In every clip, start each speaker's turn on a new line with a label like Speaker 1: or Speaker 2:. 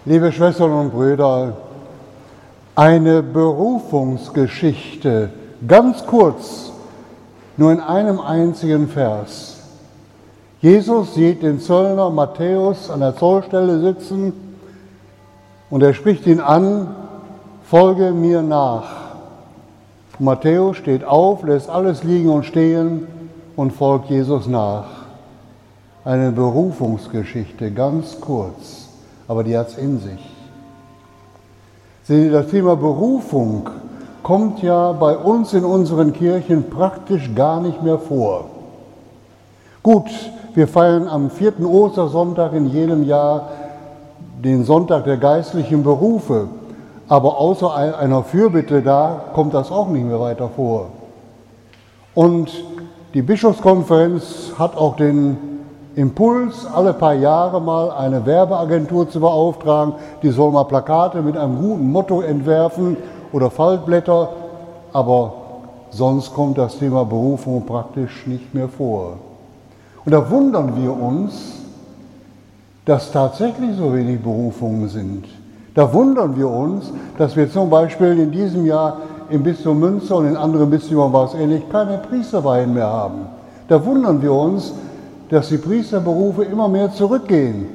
Speaker 1: Liebe Schwestern und Brüder, eine Berufungsgeschichte, ganz kurz, nur in einem einzigen Vers. Jesus sieht den Zöllner Matthäus an der Zollstelle sitzen und er spricht ihn an: Folge mir nach. Matthäus steht auf, lässt alles liegen und stehen und folgt Jesus nach. Eine Berufungsgeschichte, ganz kurz, aber die hat es in sich. Sehen Sie, das Thema Berufung kommt ja bei uns in unseren Kirchen praktisch gar nicht mehr vor. Gut, wir feiern am 4. Ostersonntag in jedem Jahr den Sonntag der geistlichen Berufe, aber außer einer Fürbitte da kommt das auch nicht mehr weiter vor. Und die Bischofskonferenz hat auch den Impuls, alle paar Jahre mal eine Werbeagentur zu beauftragen, die soll mal Plakate mit einem guten Motto entwerfen oder Faltblätter, aber sonst kommt das Thema Berufung praktisch nicht mehr vor. Und da wundern wir uns, dass tatsächlich so wenig Berufungen sind. Da wundern wir uns, dass wir zum Beispiel in diesem Jahr im Bistum Münster und in anderen Bistümern war es ähnlich, keine Priesterweihen mehr haben. Da wundern wir uns, dass die Priesterberufe immer mehr zurückgehen.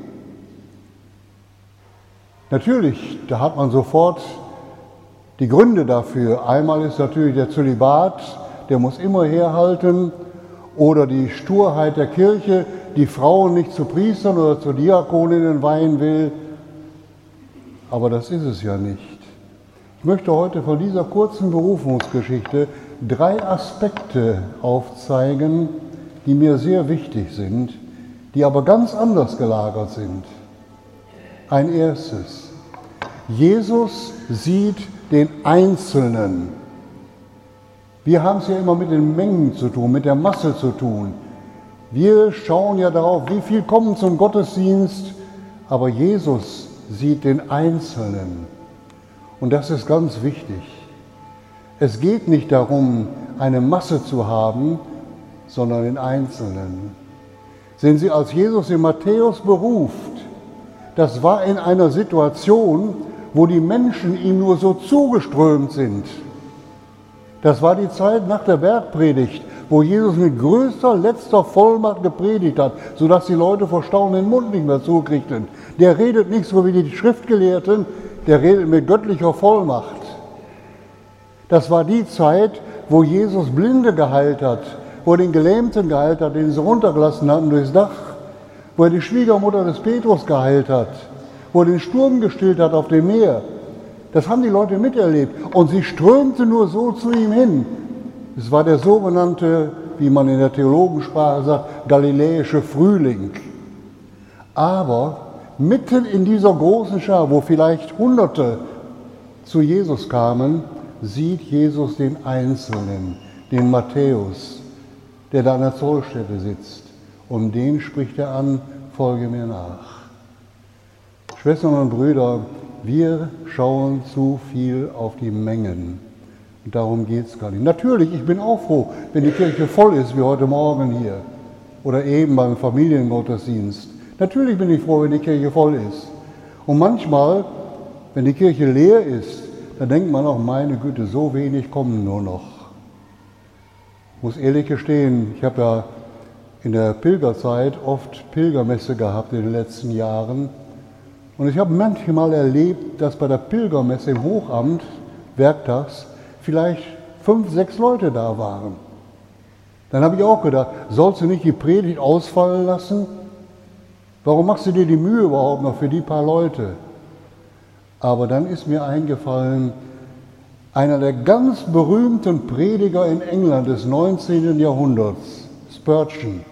Speaker 1: Natürlich, da hat man sofort die Gründe dafür. Einmal ist natürlich der Zölibat, der muss immer herhalten, oder die Sturheit der Kirche, die Frauen nicht zu Priestern oder zu Diakoninnen weihen will. Aber das ist es ja nicht. Ich möchte heute von dieser kurzen Berufungsgeschichte 3 Aspekte aufzeigen, die mir sehr wichtig sind, die aber ganz anders gelagert sind. Ein erstes: Jesus sieht den Einzelnen. Wir haben es ja immer mit den Mengen zu tun, mit der Masse zu tun. Wir schauen ja darauf, wie viel kommen zum Gottesdienst, aber Jesus sieht den Einzelnen. Und das ist ganz wichtig. Es geht nicht darum, eine Masse zu haben, sondern den Einzelnen. Sehen Sie, als Jesus den Matthäus beruft, das war in einer Situation, wo die Menschen ihm nur so zugeströmt sind. Das war die Zeit nach der Bergpredigt, wo Jesus mit größter, letzter Vollmacht gepredigt hat, sodass die Leute vor Staunen den Mund nicht mehr zukriegten. Der redet nicht so wie die Schriftgelehrten, der redet mit göttlicher Vollmacht. Das war die Zeit, wo Jesus Blinde geheilt hat, wo er den Gelähmten geheilt hat, den sie runtergelassen hatten durchs Dach, wo er die Schwiegermutter des Petrus geheilt hat, wo er den Sturm gestillt hat auf dem Meer. Das haben die Leute miterlebt und sie strömten nur so zu ihm hin. Es war der sogenannte, wie man in der Theologensprache sagt, galiläische Frühling. Aber mitten in dieser großen Schar, wo vielleicht Hunderte zu Jesus kamen, sieht Jesus den Einzelnen, den Matthäus, der da an der Zollstätte sitzt. Und den spricht er an: Folge mir nach. Schwestern und Brüder, wir schauen zu viel auf die Mengen. Und darum geht es gar nicht. Natürlich, ich bin auch froh, wenn die Kirche voll ist, wie heute Morgen hier. Oder eben beim Familiengottesdienst. Natürlich bin ich froh, wenn die Kirche voll ist. Und manchmal, wenn die Kirche leer ist, dann denkt man auch, meine Güte, so wenig kommen nur noch. Ich muss ehrlich gestehen, ich habe ja in der Pilgerzeit oft Pilgermesse gehabt in den letzten Jahren. Und ich habe manchmal erlebt, dass bei der Pilgermesse im Hochamt, werktags, vielleicht 5, 6 Leute da waren. Dann habe ich auch gedacht, sollst du nicht die Predigt ausfallen lassen? Warum machst du dir die Mühe überhaupt noch für die paar Leute? Aber dann ist mir eingefallen, einer der ganz berühmten Prediger in England des 19. Jahrhunderts, Spurgeon,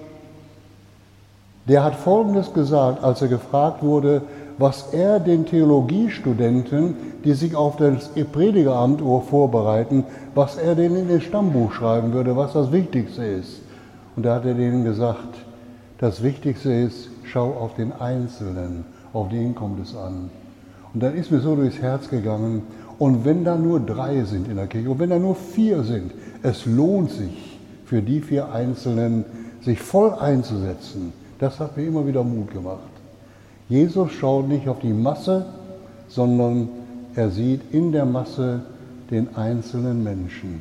Speaker 1: der hat Folgendes gesagt, als er gefragt wurde, was er den Theologiestudenten, die sich auf das Predigeramt vorbereiten, was er denen in den Stammbuch schreiben würde, was das Wichtigste ist. Und da hat er denen gesagt, das Wichtigste ist, schau auf den Einzelnen, auf den kommt es an. Und dann ist mir so durchs Herz gegangen, und wenn da nur 3 sind in der Kirche, und wenn da nur 4 sind, es lohnt sich für die 4 Einzelnen, sich voll einzusetzen. Das hat mir immer wieder Mut gemacht. Jesus schaut nicht auf die Masse, sondern er sieht in der Masse den einzelnen Menschen.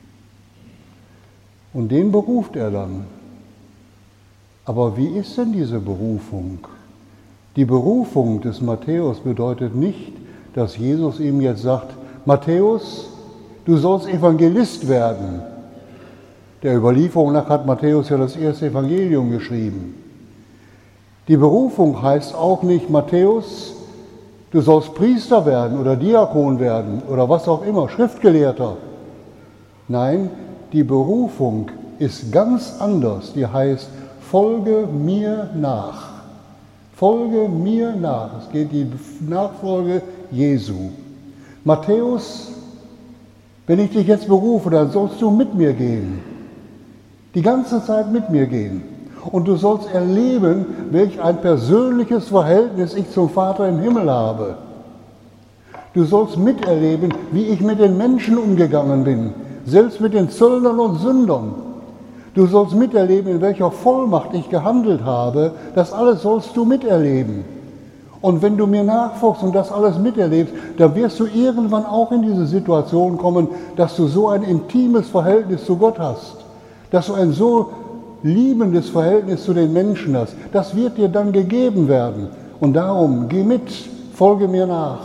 Speaker 1: Und den beruft er dann. Aber wie ist denn diese Berufung? Die Berufung des Matthäus bedeutet nicht, dass Jesus ihm jetzt sagt, Matthäus, du sollst Evangelist werden. Der Überlieferung nach hat Matthäus ja das erste Evangelium geschrieben. Die Berufung heißt auch nicht, Matthäus, du sollst Priester werden oder Diakon werden oder was auch immer, Schriftgelehrter. Nein, die Berufung ist ganz anders. Die heißt, folge mir nach. Folge mir nach. Es geht die Nachfolge Jesu. Matthäus, wenn ich dich jetzt berufe, dann sollst du mit mir gehen. Die ganze Zeit mit mir gehen. Und du sollst erleben, welch ein persönliches Verhältnis ich zum Vater im Himmel habe. Du sollst miterleben, wie ich mit den Menschen umgegangen bin, selbst mit den Zöllnern und Sündern. Du sollst miterleben, in welcher Vollmacht ich gehandelt habe. Das alles sollst du miterleben. Und wenn du mir nachfolgst und das alles miterlebst, dann wirst du irgendwann auch in diese Situation kommen, dass du so ein intimes Verhältnis zu Gott hast, dass du ein so liebendes Verhältnis zu den Menschen hast. Das wird dir dann gegeben werden. Und darum, geh mit, folge mir nach.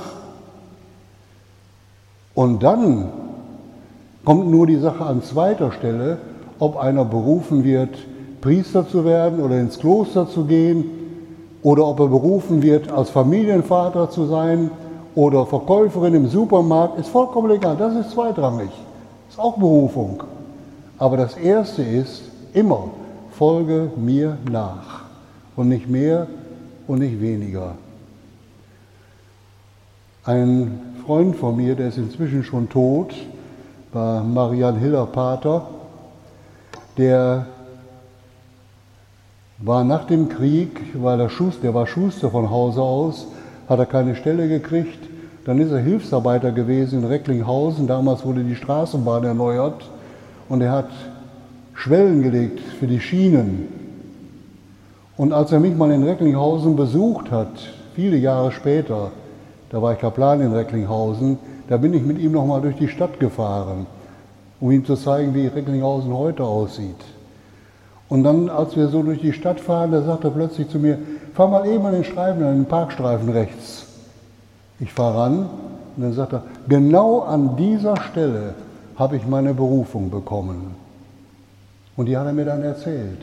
Speaker 1: Und dann kommt nur die Sache an zweiter Stelle, ob einer berufen wird, Priester zu werden oder ins Kloster zu gehen, oder ob er berufen wird, als Familienvater zu sein oder Verkäuferin im Supermarkt, ist vollkommen egal. Das ist zweitrangig. Ist auch Berufung. Aber das Erste ist immer, folge mir nach. Und nicht mehr und nicht weniger. Ein Freund von mir, der ist inzwischen schon tot, war Marian Hiller Pater, der war nach dem Krieg, weil der war Schuster von Hause aus, hat er keine Stelle gekriegt. Dann ist er Hilfsarbeiter gewesen in Recklinghausen. Damals wurde die Straßenbahn erneuert und er hat Schwellen gelegt für die Schienen. Und als er mich mal in Recklinghausen besucht hat, viele Jahre später, da war ich Kaplan in Recklinghausen, da bin ich mit ihm nochmal durch die Stadt gefahren, um ihm zu zeigen, wie Recklinghausen heute aussieht. Und dann, als wir so durch die Stadt fahren, da sagt er plötzlich zu mir, fahr mal eben an den Parkstreifen rechts. Ich fahre ran und dann sagt er, genau an dieser Stelle habe ich meine Berufung bekommen. Und die hat er mir dann erzählt.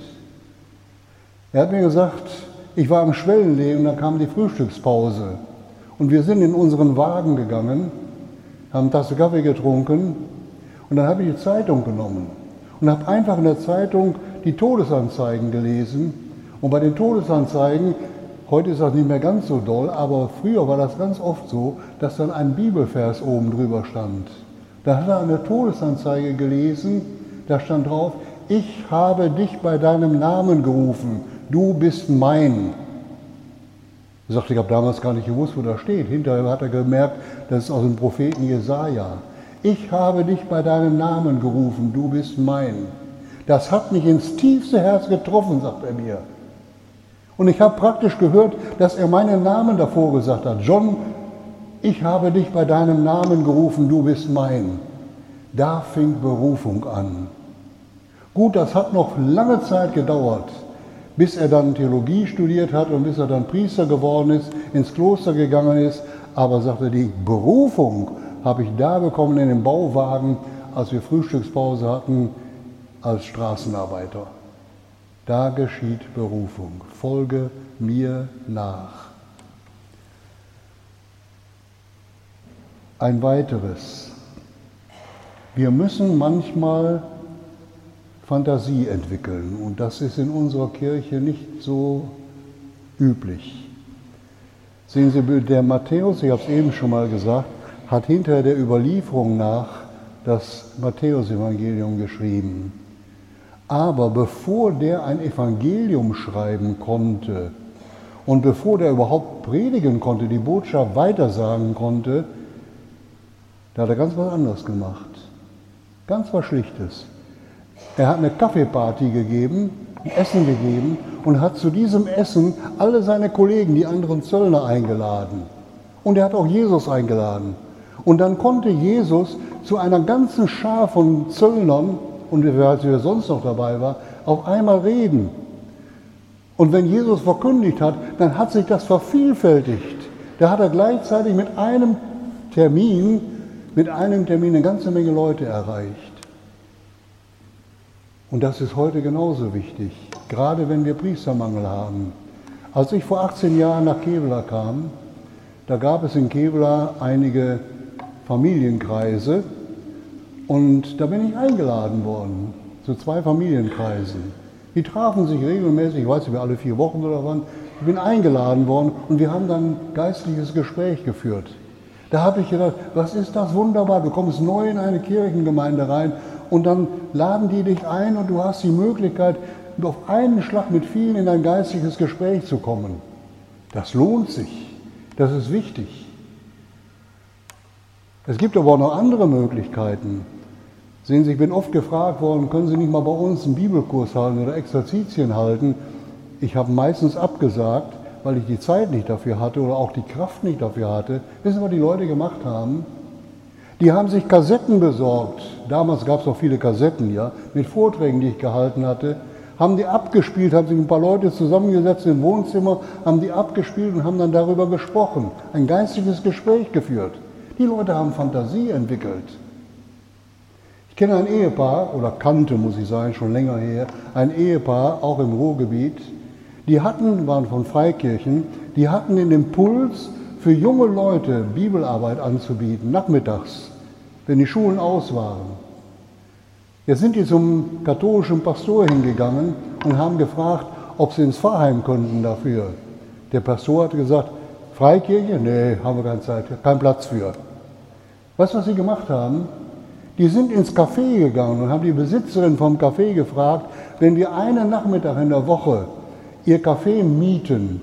Speaker 1: Er hat mir gesagt, ich war am Schwellenlegen und dann kam die Frühstückspause. Und wir sind in unseren Wagen gegangen, haben eine Tasse Kaffee getrunken und dann habe ich die Zeitung genommen und habe einfach in der Zeitung die Todesanzeigen gelesen. Und bei den Todesanzeigen, heute ist das nicht mehr ganz so doll, aber früher war das ganz oft so, dass dann ein Bibelvers oben drüber stand. Da hat er eine Todesanzeige gelesen, da stand drauf, ich habe dich bei deinem Namen gerufen, du bist mein. Er sagte, ich habe damals gar nicht gewusst, wo das steht. Hinterher hat er gemerkt, das ist aus dem Propheten Jesaja. Ich habe dich bei deinem Namen gerufen, du bist mein. Das hat mich ins tiefste Herz getroffen, sagt er mir. Und ich habe praktisch gehört, dass er meinen Namen davor gesagt hat. John, ich habe dich bei deinem Namen gerufen, du bist mein. Da fing Berufung an. Gut, das hat noch lange Zeit gedauert, bis er dann Theologie studiert hat und bis er dann Priester geworden ist, ins Kloster gegangen ist. Aber sagte, die Berufung habe ich da bekommen in dem Bauwagen, als wir Frühstückspause hatten, als Straßenarbeiter. Da geschieht Berufung. Folge mir nach. Ein weiteres. Wir müssen manchmal Fantasie entwickeln und das ist in unserer Kirche nicht so üblich. Sehen Sie, der Matthäus, ich habe es eben schon mal gesagt, hat hinter der Überlieferung nach das Matthäusevangelium geschrieben. Aber bevor der ein Evangelium schreiben konnte und bevor der überhaupt predigen konnte, die Botschaft weitersagen konnte, da hat er ganz was anderes gemacht. Ganz was Schlichtes. Er hat eine Kaffeeparty gegeben, ein Essen gegeben und hat zu diesem Essen alle seine Kollegen, die anderen Zöllner, eingeladen. Und er hat auch Jesus eingeladen. Und dann konnte Jesus zu einer ganzen Schar von Zöllnern, und wer sonst noch dabei war, auf einmal reden. Und wenn Jesus verkündigt hat, dann hat sich das vervielfältigt. Da hat er gleichzeitig mit einem Termin eine ganze Menge Leute erreicht. Und das ist heute genauso wichtig, gerade wenn wir Priestermangel haben. Als ich vor 18 Jahren nach Kevela kam, da gab es in Kevela einige Familienkreise und da bin ich eingeladen worden zu 2 Familienkreisen. Die trafen sich regelmäßig, ich weiß nicht, alle 4 Wochen oder wann. Ich bin eingeladen worden und wir haben dann ein geistliches Gespräch geführt. Da habe ich gedacht, was ist das wunderbar, du kommst neu in eine Kirchengemeinde rein und dann laden die dich ein und du hast die Möglichkeit, auf einen Schlag mit vielen in ein geistliches Gespräch zu kommen. Das lohnt sich, das ist wichtig. Es gibt aber auch noch andere Möglichkeiten. Sehen Sie, ich bin oft gefragt worden, können Sie nicht mal bei uns einen Bibelkurs halten oder Exerzitien halten? Ich habe meistens abgesagt, weil ich die Zeit nicht dafür hatte oder auch die Kraft nicht dafür hatte. Wissen Sie, was die Leute gemacht haben? Die haben sich Kassetten besorgt. Damals gab es noch viele Kassetten, ja, mit Vorträgen, die ich gehalten hatte. Haben die abgespielt, haben sich ein paar Leute zusammengesetzt im Wohnzimmer, haben die abgespielt und haben dann darüber gesprochen. Ein geistliches Gespräch geführt. Die Leute haben Fantasie entwickelt. Ich kenne ein Ehepaar, oder kannte, muss ich sagen, schon länger her, ein Ehepaar, auch im Ruhrgebiet, waren von Freikirchen, die hatten den Impuls, für junge Leute Bibelarbeit anzubieten, nachmittags, wenn die Schulen aus waren. Jetzt sind die zum katholischen Pastor hingegangen und haben gefragt, ob sie ins Pfarrheim könnten dafür. Der Pastor hat gesagt, Freikirche? Nee, haben wir keine Zeit, kein Platz für. Weißt du, was sie gemacht haben? Die sind ins Café gegangen und haben die Besitzerin vom Café gefragt, wenn wir einen Nachmittag in der Woche ihr Café mieten,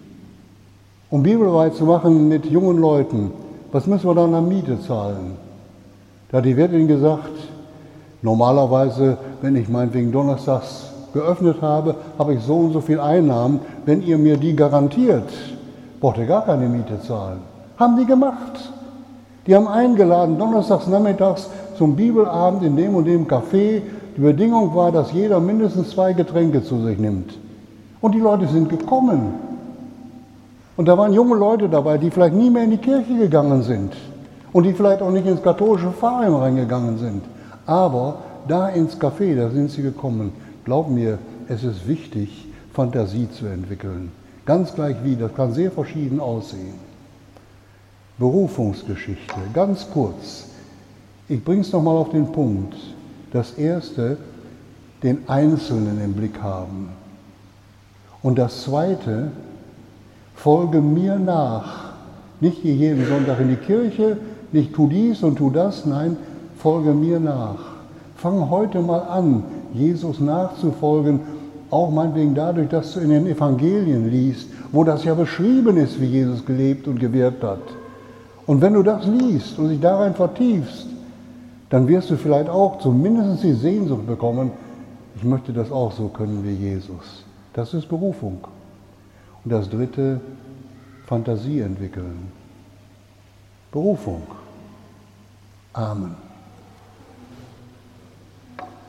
Speaker 1: um Bibelarbeit zu machen mit jungen Leuten, was müssen wir dann an Miete zahlen? Da hat die Wirtin gesagt, normalerweise, wenn ich meinetwegen donnerstags geöffnet habe, habe ich so und so viel Einnahmen. Wenn ihr mir die garantiert, braucht ihr gar keine Miete zahlen. Haben die gemacht. Die haben eingeladen, donnerstags nachmittags zum Bibelabend in dem und dem Café. Die Bedingung war, dass jeder mindestens 2 Getränke zu sich nimmt. Und die Leute sind gekommen. Und da waren junge Leute dabei, die vielleicht nie mehr in die Kirche gegangen sind. Und die vielleicht auch nicht ins katholische Pfarrheim reingegangen sind. Aber da ins Café, da sind sie gekommen. Glaub mir, es ist wichtig, Fantasie zu entwickeln. Ganz gleich wie, das kann sehr verschieden aussehen. Berufungsgeschichte, ganz kurz. Ich bringe es nochmal auf den Punkt. Das Erste, den Einzelnen im Blick haben. Und das Zweite, folge mir nach. Nicht geh jeden Sonntag in die Kirche, nicht tu dies und tu das, nein, folge mir nach. Fang heute mal an, Jesus nachzufolgen, auch meinetwegen dadurch, dass du in den Evangelien liest, wo das ja beschrieben ist, wie Jesus gelebt und gewirkt hat. Und wenn du das liest und dich darin vertiefst, dann wirst du vielleicht auch zumindest die Sehnsucht bekommen, ich möchte das auch so können wie Jesus. Das ist Berufung. Und das Dritte, Fantasie entwickeln. Berufung. Amen.